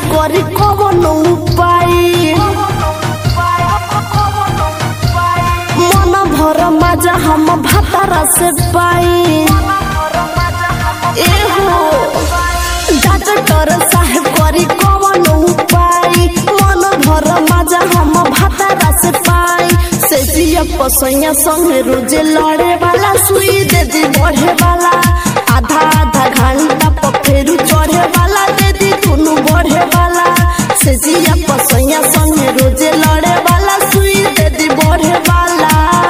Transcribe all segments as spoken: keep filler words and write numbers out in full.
करी कवन उपाय मन भर मजा हम भातारा से पाई एहो डॉक्टर साहब करी कवन उपाय मन भर मजा हम भातारा से पाई से जिया पसैया संगे रोजे लड़े वाला सुई दे दी बढ़े वाला आधा आधा घंटा पर फेरू चढ़े वाला दे दी दोनों बढ़े वाला से जिया पसैया संगे रोजे लड़े वाला सुई दे दी बढ़े वाला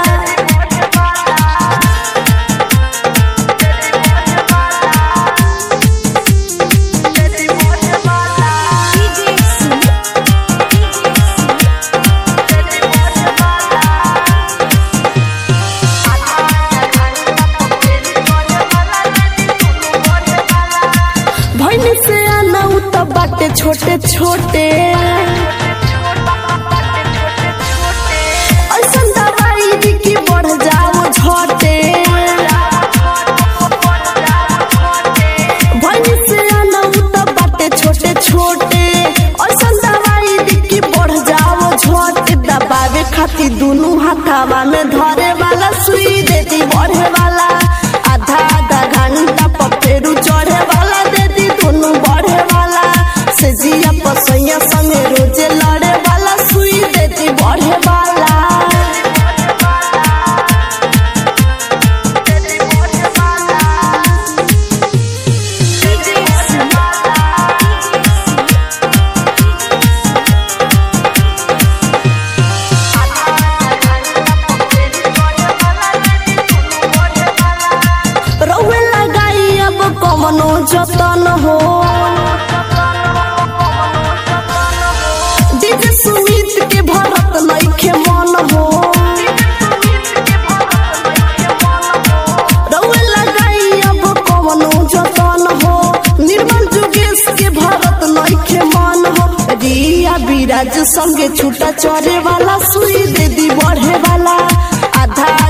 से आना तो बाटे छोटे छोटे ऐसा दवाई दी की बढ़ जाओ झोटे भैनी से आना तो बाटे छोटे छोटे ऐसा दवाई दी की बढ़ जाओ झोटे दबावे खाती दोनों हाथावा में धरे वाला सुई देती बढ़े वाला आधा आधा घंटा पर फेरू चढ़े वाला देती दोनों बढ़े वाला से जिया पसैया संगे रोजे लड़े वाला सुई देती बढ़े वाला रउए लगाई अब कमनो जतन हो डीजे सुमित के भरत नइखे मन हो रउए लगाई अब कमनो जतन हो निर्मल जुगेश के भरत नइखे मन हो रिया विराज संगे छूटा चढ़े वाला सुई दे दी बढ़े वाला आधा